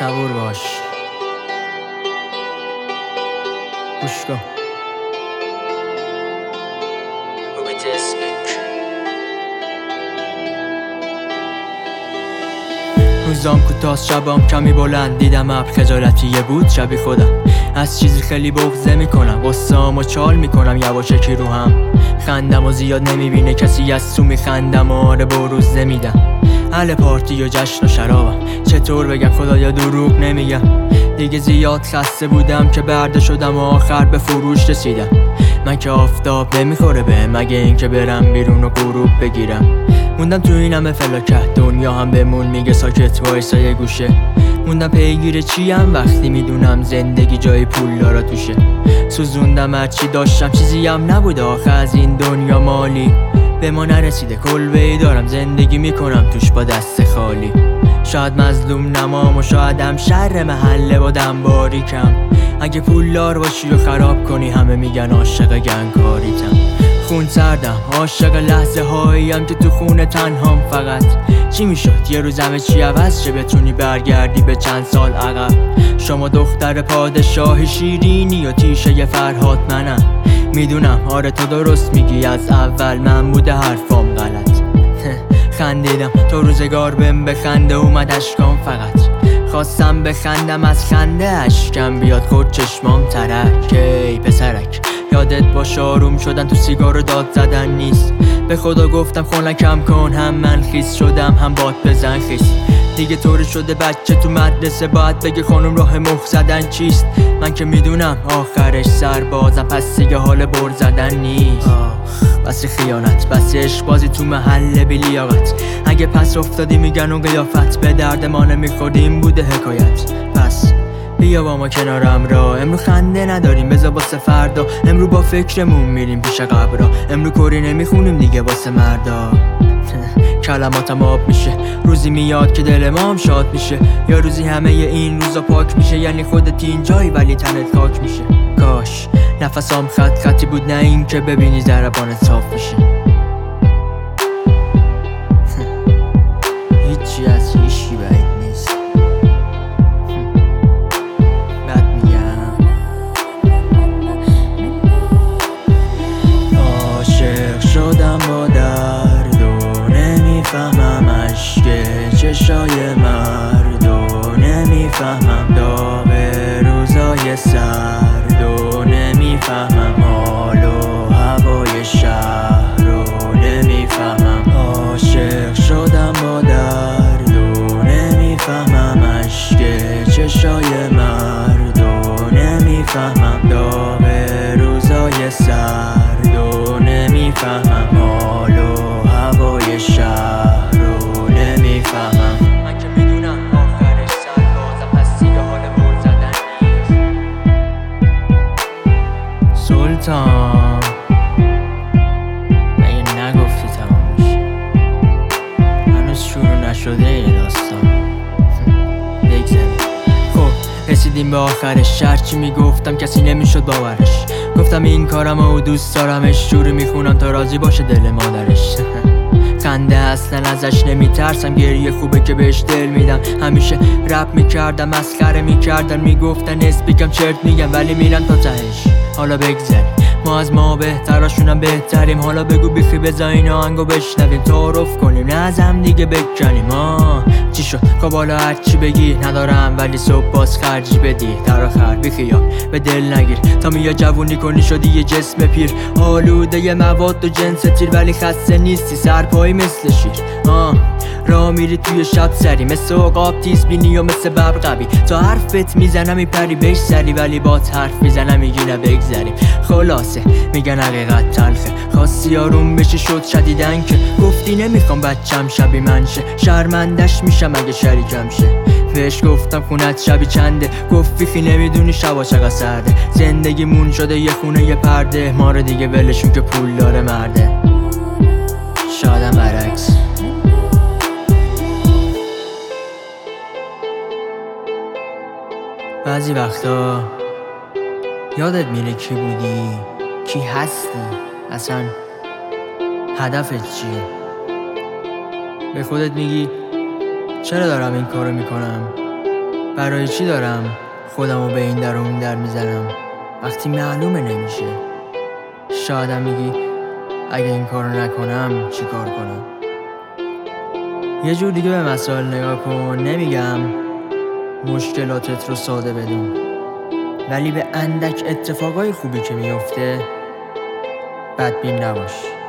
صبور باش، گوش کن. روزام کوتاست شبام کمی بلند، دیدم ابر خجالتیه بود شبی خودم، از چیزی خیلی بغضه میکنم، قصه‌امو چال میکنم یواشکی رو هم، خندم و زیاد نمیبینه کسی از تو میخندم و آره بروز نمیدم، اهل پارتی و جشن و شرابم، چطور بگم خدایا دروغ نمیگم، دیگه زیاد خسته بودم که برده شدم و آخر به فروش رسیدم، من که آفتاب نمیخوره به مگه این که برم بیرون و غروب بگیرم، موندم تو این همه فلاکت، دنیا هم بمون میگه ساکت وایسا یه گوشه، موندم پیگیر چیم وقتی میدونم زندگی جای پول داره توشه، سوزوندم هرچی داشتم چیزی هم نبود آخه از این دنیا مالی به ما نرسیده، کلبه‌ای دارم زندگی میکنم توش با دست خالی، شاید مظلوم نمام و شاید هم شر محله با دم باریکم، اگه پولدار باشی و خراب کنی همه میگن عاشق گنگکاریتم، خون سردم عاشق لحظه هاییم که تو خونه تنهام، فقط چی میشد یه روز همه چی عوض شه بتونی برگردی به چند سال عقب، شما دختر پادشاه شیرینی و تیشه فرهاد منم، میدونم آره تو درست میگی از اول من بوده حرفام غلط، خندیدم تو روزگار بهم بخنده اومد اشکام، فقط خواستم بخندم از خنده اشکم بیاد خود چشمام ترک، ای پسرک یادت باشه آروم شدن تو سیگار و داد زدن نیست، به خدا گفتم خونکم کن هم من خیس شدم هم باد بزن خیس، دیگه طوری شده بچه تو مدرسه باید بگه خانم راه مخ زدن چیست، من که میدونم آخرش سربازم پس دیگه حال بر زدن نیست، بس خیانت بس عشق بازی تو محل بی لیاقت، اگه پس افتادی میگن اون قیافت به درد ما نمیخوردیم بوده حکایت، پس بیا با ما کنارم را، امرو خنده نداریم بذار واسه فردا، امرو با فکرمون میریم پیش قبرا، امرو کری نمیخونیم دیگه واسه مردا، کلماتم آب میشه روزی میاد که دل ما هم شاد میشه، یا روزی همه این روزا پاک میشه، یعنی خودت اینجایی ولی تنت خاک میشه، کاش نفسام خطی بود نه این که ببینی ضربانت صاف میشه، هیچی از هیچی بعید نیست، بد میگم عاشق شدم با درد و نمیفهمم اشک چشای مرد و نمیفهمم داغ روزای سرد و نمیفهمم حال و هوای شهر رو نمیفهمم، عاشق شدم با درد و نمیفهمم اشک چشای مرد و نمیفهمم داغ روزای سرد و نمیفهمم حال و هوای شهر رو نمیفهمم، من که میدونم آخرش سربازم پس دیگه حال بر زدن نیست، سلطان مگه نگفتی تمام میشه، هنوز شروع نشده این داستان، بگذاریم. خب رسیدیم به آخرش، هرچی میگفتم کسی نمیشد باورش، گفتم این کارم و دوست دارمش، جوری میخونم تا راضی باشه دل مادرش، خنده اصلا ازش نمیترسم، گریه خوبه که بهش دل میدم، همیشه رپ میکردم مسخره میکردن میگفتن اسپیکم چرت میگم ولی میرن تا تهش، حالا بگذاریم ما از ما بهتراشونم بهتریم، حالا بگو بیخی بزا این آهنگو بشنویم تعارف کنیم نه از هم دیگه بکنیم، چی شد خب حالا هرچی بگی ندارم ولی صبح باز خرجی بدی، در آخر بیخیال به دل نگیر تا میا جوونی کنی شدی یه جسم پیر، آلوده ی مواد و جنس تیر ولی خسته نیستی سرپایی مثل شیر، راه میری توی شب سری مثل عقاب تیز بینی و مثل ببر قوی، تا حرفت میزنم میپری بهش سری ولی بات حرف میزنم میگی نه بگذریم، خلاصه میگن حقیقت تلخه، خواستی آروم بشی شد شدیدن که گفتی نمیخوام بچم شبی من شه، شرمندش میشم اگه شریکم شه، بهش گفتم خونت شبی چنده، گفت فیخی نمیدونی شبا چقدر سرده، زندگیمون شده یه خونه یه پرده، ما رو دیگه ولشون که پول داره مرده، شادم برعکس. بعضی وقتا یادت میره کی بودی، کی هستی، اصلا هدفت چیه، به خودت میگی چرا دارم این کارو میکنم، برای چی دارم خودمو به این در و اون در میزنم وقتی معلومه نمیشه؟ شایدم میگی اگه این کارو نکنم چی کار کنم؟ یه جور دیگه به مسائل نگاه کن. نمیگم مشکلاتت رو ساده بدون، ولی به اندک اتفاقای خوبی که میفته بدبین نباش.